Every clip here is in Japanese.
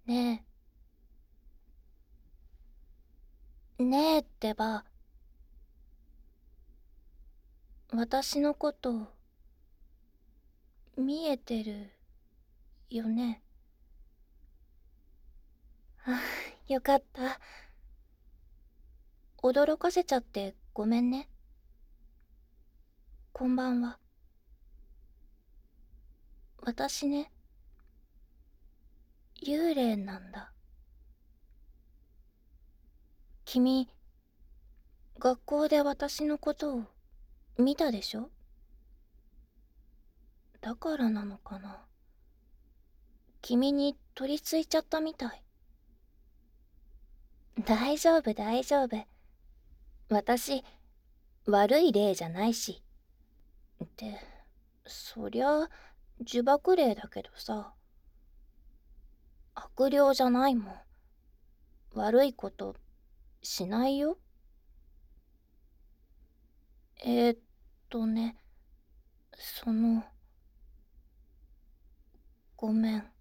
ねねえってば、私のこと見えてるよね。あ、よかった。驚かせちゃってごめんね。こんばんは。私ね、幽霊なんだ。君、学校で私のことを見たでしょ？だからなのかな。君に取り付いちゃったみたい。大丈夫大丈夫。私、悪い霊じゃないし。って、そりゃ、呪縛霊だけどさ。悪霊じゃないもん。悪いことしないよ。えーっね、その、ごめん。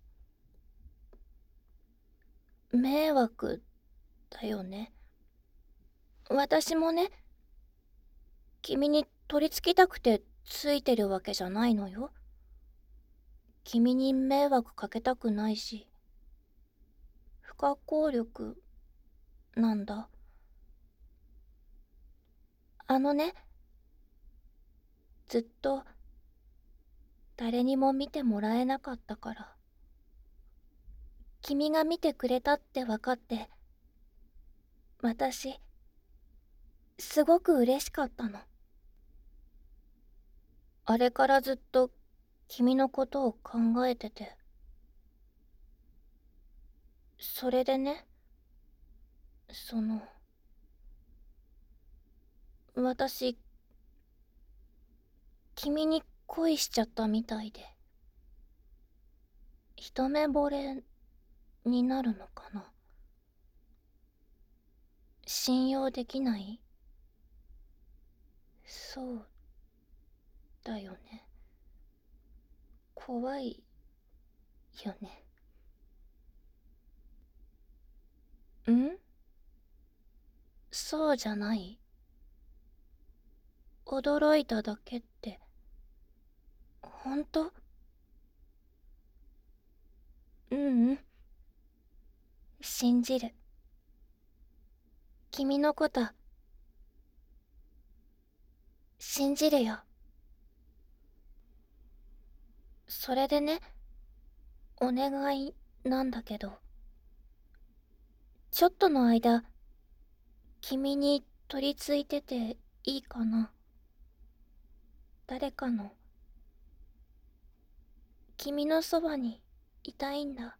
迷惑だよね。私もね、君に取り付きたくてついてるわけじゃないのよ。君に迷惑かけたくないし、不可抗力なんだ。あのね、ずっと誰にも見てもらえなかったから、君が見てくれたって分かって、私、すごく嬉しかったの。あれからずっと君のことを考えてて。それでね、私、君に恋しちゃったみたいで。一目惚れになるのかな。信用できない？そうだよね。怖いよね。ん？そうじゃない？驚いただけって、ほんと？うんうん。信じる。君のこと信じるよ。それでね、お願いなんだけど、ちょっとの間、君に取り付いてていいかな？誰かの、君のそばにいたいんだ。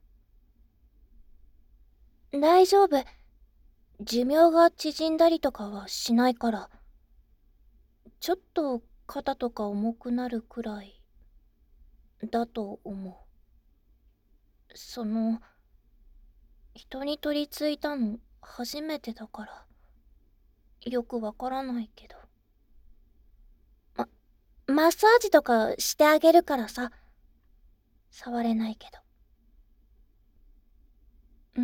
大丈夫。寿命が縮んだりとかはしないから。ちょっと肩とか重くなるくらいだと思う。人に取り付いたの初めてだから、よくわからないけど。マッサージとかしてあげるからさ。触れないけど。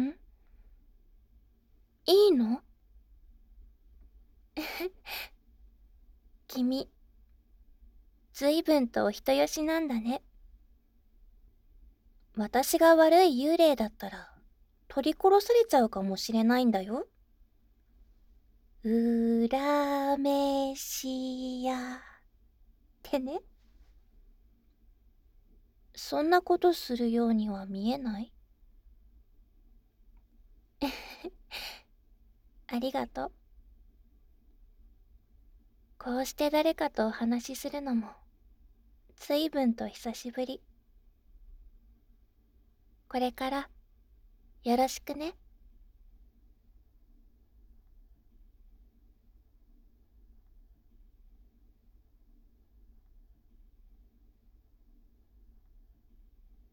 いいの？君、ずいぶんとお人よしなんだね。私が悪い幽霊だったら、取り殺されちゃうかもしれないんだよ。裏飯屋ってね。そんなことするようには見えない？ありがとう。こうして誰かとお話しするのも、随分と久しぶり。これから、よろしくね。